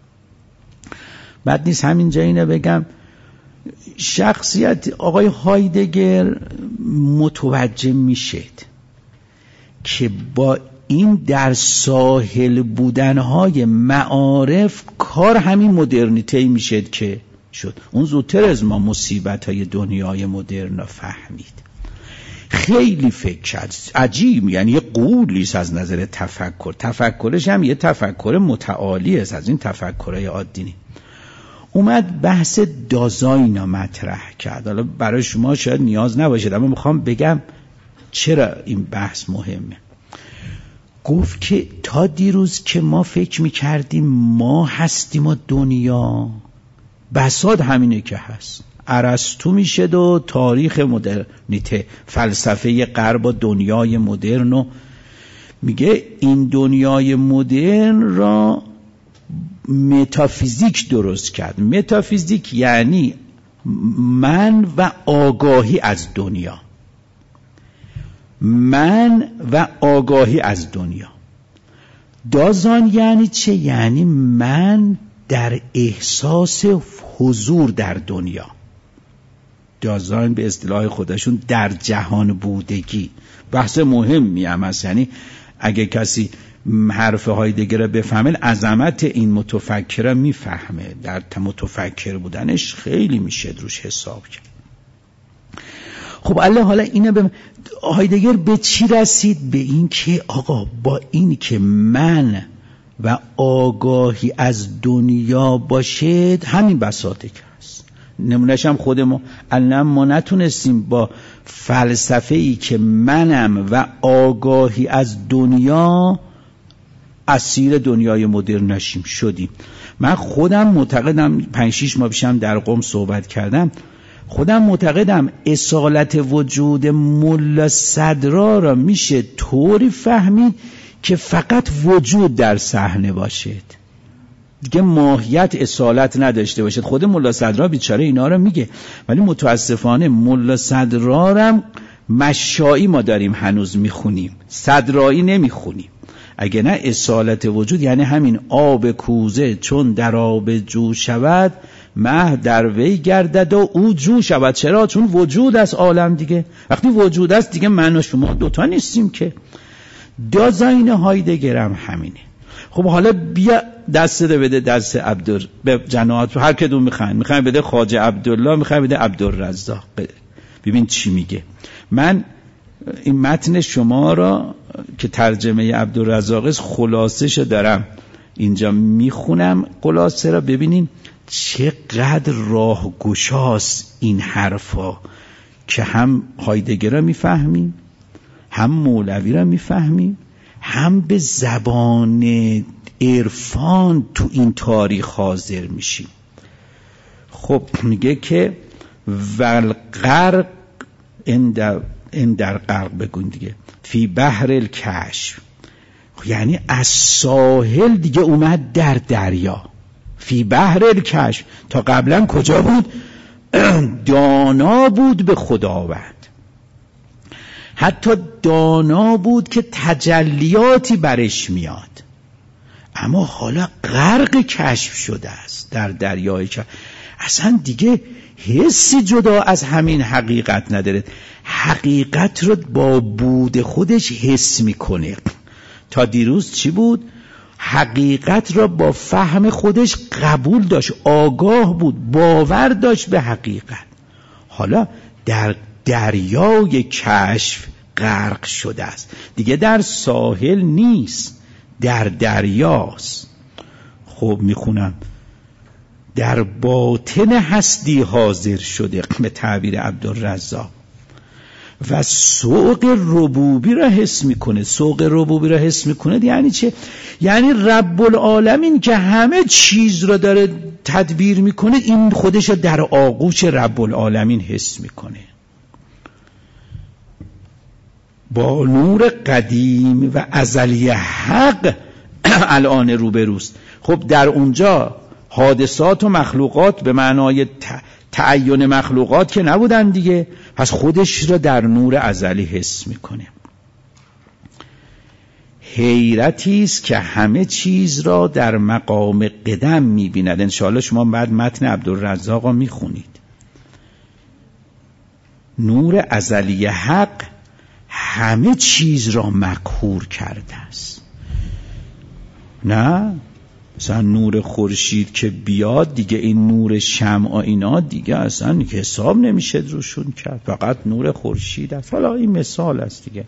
بعد نیست همینجا اینه بگم، شخصیت آقای هایدگر متوجه میشد که با این در ساحل بودنهای معارف کار همین مدرنیته میشد که شد. اون زودتر از ما مصیبت‌های دنیای مدرن فهمید. خیلی فکر کرد، عجیب، یعنی یه قولیست از نظر تفکر. تفکرش هم یه تفکر متعالی است، از این تفکرهای عادی نیست. اومد بحث دازاین رو مطرح کرد. حالا برای شما شاید نیاز نباشه، اما میخوام بگم چرا این بحث مهمه. گفت که تا دیروز که ما فکر میکردیم ما هستیم و دنیا، بساط همینه که هست. ارسطو میشه و تاریخ مدرنیته، فلسفه غرب و دنیای مدرن، و میگه این دنیای مدرن را متافیزیک درست کرد. متافیزیک یعنی من و آگاهی از دنیا، من و آگاهی از دنیا. دازان یعنی چه؟ یعنی من در احساس حضور در دنیا. دازان به اصطلاح خودشون در جهان بودگی. بحث مهمی هم هست، یعنی اگه کسی حرف هایدگر را بفهمه عظمت این متفکر را میفهمه. در متفکر بودنش خیلی میشه روش حساب کرد. خب الله حالا اینه به هایدگر به چی رسید؟ به این که آقا با این که من و آگاهی از دنیا باشد همین بساطه که هست. نمونهش هم خود ما الان ما نتونستیم با فلسفه‌ای که منم و آگاهی از دنیا اسیر دنیای مدرن نشیم شدیم. من خودم معتقدم 5-6 ماه پیشم در قم صحبت کردم، خودم معتقدم اصالت وجود ملا صدرا را میشه طوری فهمید که فقط وجود در صحنه باشد، دیگه ماهیت اصالت نداشته باشد. خود ملا صدرا بیچاره اینا رو میگه، ولی متاسفانه ملا صدرا را مشایی ما داریم هنوز میخونیم، صدرایی نمیخونیم. اگه نه اصالت وجود یعنی همین آب کوزه چون در آب جو شود مه در وی گردد و او جو شود. چرا؟ چون وجود از عالم دیگه. وقتی وجود است دیگه من و شما دوتا نیستیم که. دازاین هایدگر هم همینه. خب حالا بیا دست بده دست عبدالله به جناحات، هر کدوم میخواین بده خواجه عبدالله، میخواین بده عبدالرزاق. ببین چی میگه. من این متن شما را که ترجمه عبدالرزاق است خلاصه‌شو دارم اینجا میخونم. خلاصه را ببینین چقدر راهگشاست این حرفا که هم هایدگر را میفهمیم، هم مولوی را میفهمیم، هم به زبان عرفان تو این تاریخ حاضر میشیم. خب میگه که والغرق این در غرق بگوین دیگه، فی بحر الکشف، یعنی از ساحل دیگه اومد در دریا، فی بحر الکشف. تا قبلا کجا بود؟ دانا بود به خداوند، حتی دانا بود که تجلیاتی برش میاد، اما حالا غرق کشف شده است در دریای کشف. اصلا دیگه حسی جدا از همین حقیقت نداره، حقیقت رو با بود خودش حس میکنه. تا دیروز چی بود؟ حقیقت را با فهم خودش قبول داشت، آگاه بود، باور داشت به حقیقت. حالا در دریای کشف غرق شده است، دیگه در ساحل نیست، در دریاست. خب میخونم در باطن هستی حاضر شده به تعبیر عبدالرزاق و سوق ربوبی را حس میکنه. سوق ربوبی را حس میکنه یعنی چه؟ یعنی رب العالمین که همه چیز را داره تدبیر میکنه، این خودش را در آغوش رب العالمین حس میکنه. با نور قدیم و ازلی حق الان روبروست. خب در اونجا حادثات و مخلوقات به معنای تعین مخلوقات که نبودن دیگه، پس خودش را در نور ازلی حس میکنه. حیرتی است که همه چیز را در مقام قدم میبیند. انشاءالله شما بعد متن عبدالرزاق رو میخونید. نور ازلی حق همه چیز را مقهور کرده است. نه مثلا نور خورشید که بیاد دیگه، این نور شمع اینا دیگه اصلا حساب نمیشه روشون کرد، فقط نور خورشید است. حالا این مثال است دیگه.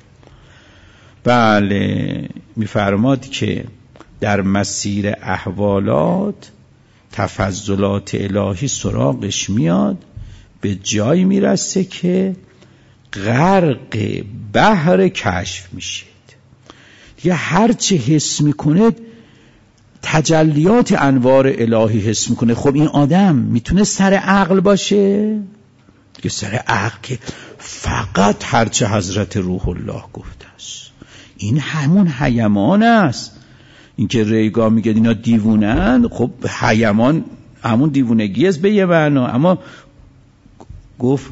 بله میفرماد که در مسیر احوالات تفضلات الهی سراغش میاد، به جایی میرسه که غرق بحر کشف میشه دیگه. هر چه حس میکنه تجلیات انوار الهی حس میکنه. خب این آدم میتونه سر عقل باشه؟ دیگه سر عقل که فقط هرچه حضرت روح الله گفته است، این همون حیمان است. این که ریگا میگه اینا دیوونن، خب حیمان همون دیوونگی است به یه معنا، اما گفت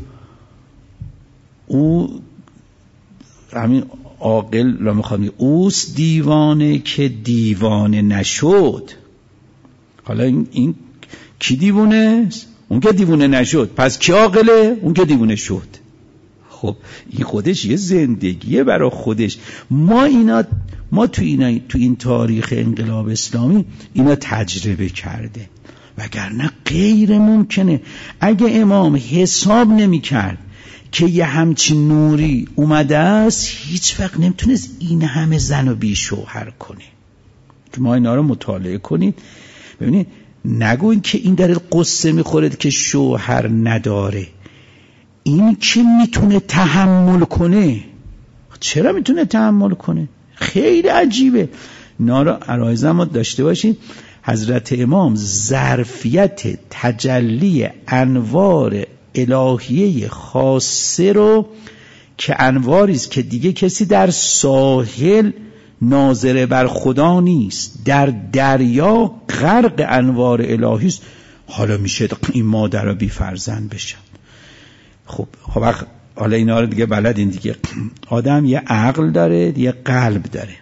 او همین عاقل را میخواد اوست دیوانه که دیوانه نشد. حالا این کی دیوانه است؟ اون که دیوانه نشد. پس کی عاقله؟ اون که دیوانه شد. خب این خودش یه زندگیه برای خودش. ما تو این تاریخ انقلاب اسلامی اینا تجربه کرده، وگرنه غیر ممکنه. اگه امام حساب نمی کرد که یه همچین نوری اومده است، هیچ وقت نمیتونست این همه زن و بی شوهر کنه. که ما اینا رو مطالعه کنید ببینید، نگوین که این در قصه میخورد که شوهر نداره. این که میتونه تحمل کنه. چرا میتونه تحمل کنه؟ خیلی عجیبه. اینا رو عرایزم ما داشته باشید. حضرت امام ظرفیت تجلی انوار الهیه خاصه رو که انواری است که دیگه کسی در ساحل ناظر بر خدا نیست، در دریا غرق انوار الهی است، حالا میشه این مادر بی فرزند بشن. خب حالا اینا رو دیگه بلدین دیگه. آدم یه عقل داره، یه قلب داره.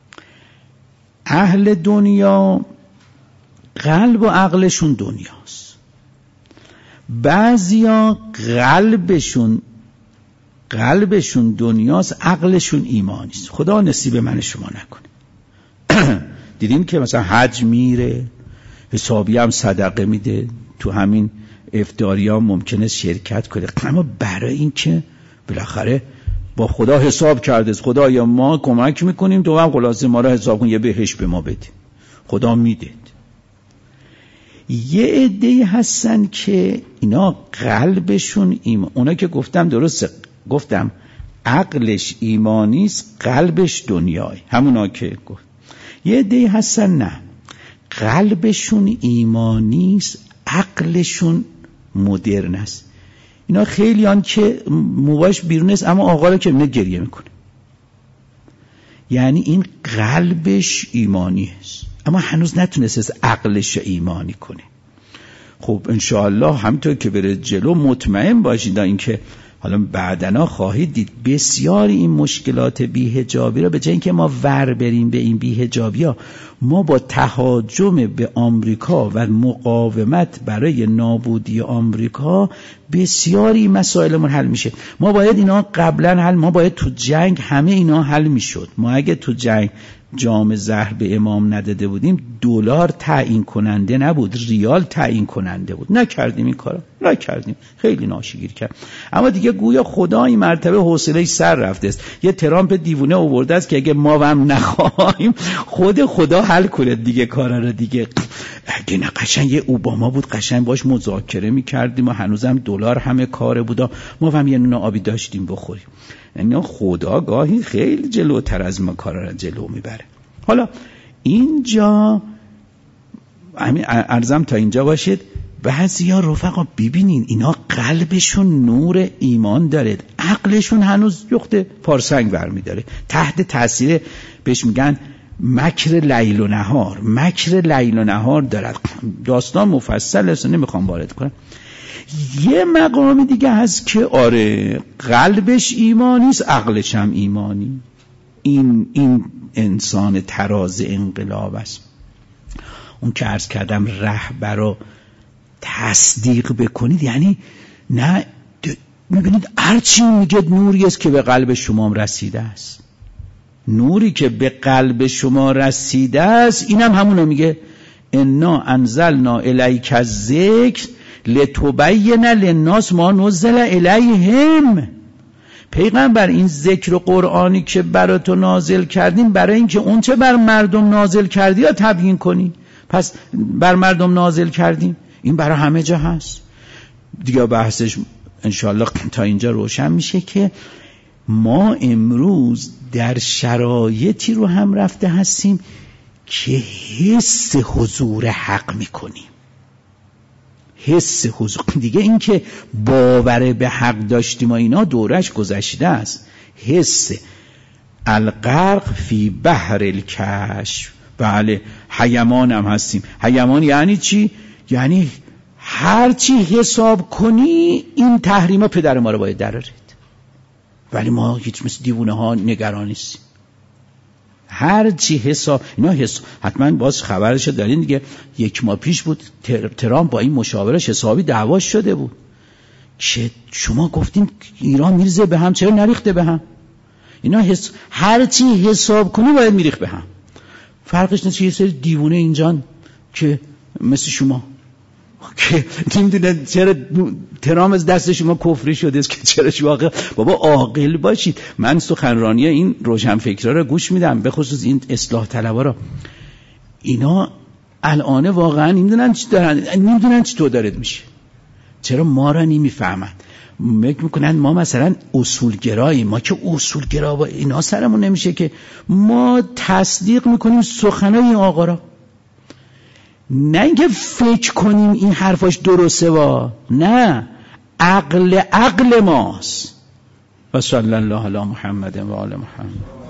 اهل دنیا قلب و عقلشون دنیاست، بعضیا قلبشون دنیاست، عقلشون ایمانیست. خدا نصیب من شما نکنه. دیدیم که مثلا حج میره، حسابی هم صدقه میده، تو همین افطاری ها ممکنه شرکت کنه، اما برای این که بالاخره با خدا حساب کرده، خدا یا ما کمک میکنیم تو هم خلاصه ما را حساب کن، یه بهش به ما بده، خدا میده. یه عده‌ای هستن که اینا قلبشون ایمان، اونا که گفتم درسته، گفتم عقلش ایمانیست، قلبش دنیای، همونا که گفت. یه عده‌ای هستن نه، قلبشون ایمانیست، عقلشون مدرن است. اینا خیلی هن که موهاش بیرون است اما آقا رو که میبینه گریه میکنه. یعنی این قلبش ایمانی است اما هنوز نتونست عقلش ایمانی کنه. خب انشاءالله همینطور که بره جلو مطمئن باشید اینکه حالا بعدنا خواهید دید بسیاری این مشکلات بی‌حجابی را به جای اینکه ما ور بریم به این بی‌حجابی‌ها، ما با تهاجم به آمریکا و مقاومت برای نابودی آمریکا بسیاری مسائلمون حل میشه. ما باید اینا قبلا ما باید تو جنگ همه اینا حل میشد. ما اگه تو جنگ جام زهر به امام نداده بودیم، دلار تعیین کننده نبود، ریال تعیین کننده بود. نکردیم این کارو، نکردیم، خیلی ناشیگیر کرد. اما دیگه گویا خدا این مرتبه حوصله‌اش سر رفته است. یه ترامپ دیوونه آورده است که اگه ما هم نخواهیم خود خدا حل کنه دیگه کارا رو دیگه. اگه نه قشنگ یه اوباما بود، قشنگ باش مذاکره می‌کردیم و هنوزم دلار همه کاره بود، ما هم یه نون آبی داشتیم بخوریم. یعنی خدا گاهی خیلی جلوتر از ما کارا رو جلو میبره. حالا اینجا همین عرضم تا اینجا باشید. بعضیا رفقا ببینین اینا قلبشون نور ایمان داره، عقلشون هنوز یخت پارسنگ برمیداره، تحت تاثیر بهش میگن مکر لیل و نهار. مکر لیل و نهار دارد. داستان مفصل است، نمیخوام وارد کنم. یه مقام دیگه هست که آره قلبش ایمانی است، عقلش هم ایمانی. این انسان تراز انقلاب است. اون که عرض کردم رهبر رو تصدیق بکنید، یعنی نه میبینید هرچی میگه نوری است که به قلب شما رسیده است. نوری که به قلب شما رسیده است اینم همونو میگه انا انزلنا الیک الذکر لتبین للناس ما نزل الیهم. پیغمبر این ذکر و قرآنی که برای تو نازل کردیم برای اینکه اون چه بر مردم نازل کردی یا تبیین کنی. پس بر مردم نازل کردیم، این برای همه جا هست دیگه. بحثش انشاءالله تا اینجا روشن میشه که ما امروز در شرایطی رو هم رفته هستیم که حس حضور حق میکنیم. حس حضور دیگه، این که باور به حق داشتیم و اینا دورش گذشته است. حس الغرق فی بحر الکشف. بله حیمان هم هستیم. حیمان یعنی چی؟ یعنی هر چی حساب کنی این تحریما پدر ما رو باید درارید، ولی ما هیچ مثل دیوونه ها نگران نیستیم. هر چی حساب اینا حتما باز خبرش دارین دیگه. 1 ماه پیش بود ترامپ با این مشاورش حسابی دعواش شده بود که شما گفتیم ایران میرزه به هم، چرا نریخته به هم؟ اینا هر چی حساب کنی باید میریخت به هم. فرقش نیست یه سری دیوونه اینجان که مثل شما که نمیدونن چرا ترامپ از دست شما کفری شده است که چرا شما بابا عاقل باشید. من سخنرانی این روشنفکرا رو گوش میدم، به خصوص این اصلاح طلبا رو. اینا الان واقعا نمیدونن چی دارن، نمیدونن چی تو دارد میشه. چرا ما را نمیفهمن؟ فکر میکنن ما مثلا اصولگراییم. ما که اصولگرا با اینا سرمون نمیشه که ما تصدیق میکنیم سخنای این آقا را، نه اینکه فکر کنیم این حرفاش درسته نه، عقل ماست. و صلی الله علی محمد و آل محمد.